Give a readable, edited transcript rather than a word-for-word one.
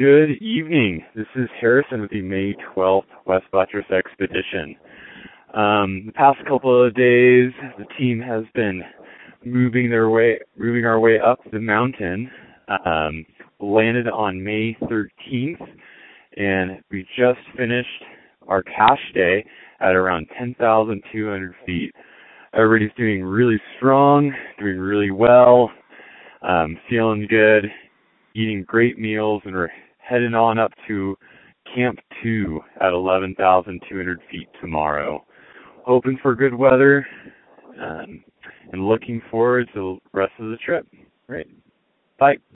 Good evening. This is Harrison with the May 12th West Buttress Expedition. The past couple of days, the team has been moving our way up the mountain. Landed on May 13th, and we just finished our cache day at around 10,200 feet. Everybody's doing really strong, doing really well, feeling good, eating great meals, and we're heading on up to Camp 2 at 11,200 feet tomorrow. Hoping for good weather, and looking forward to the rest of the trip. Great. Bye.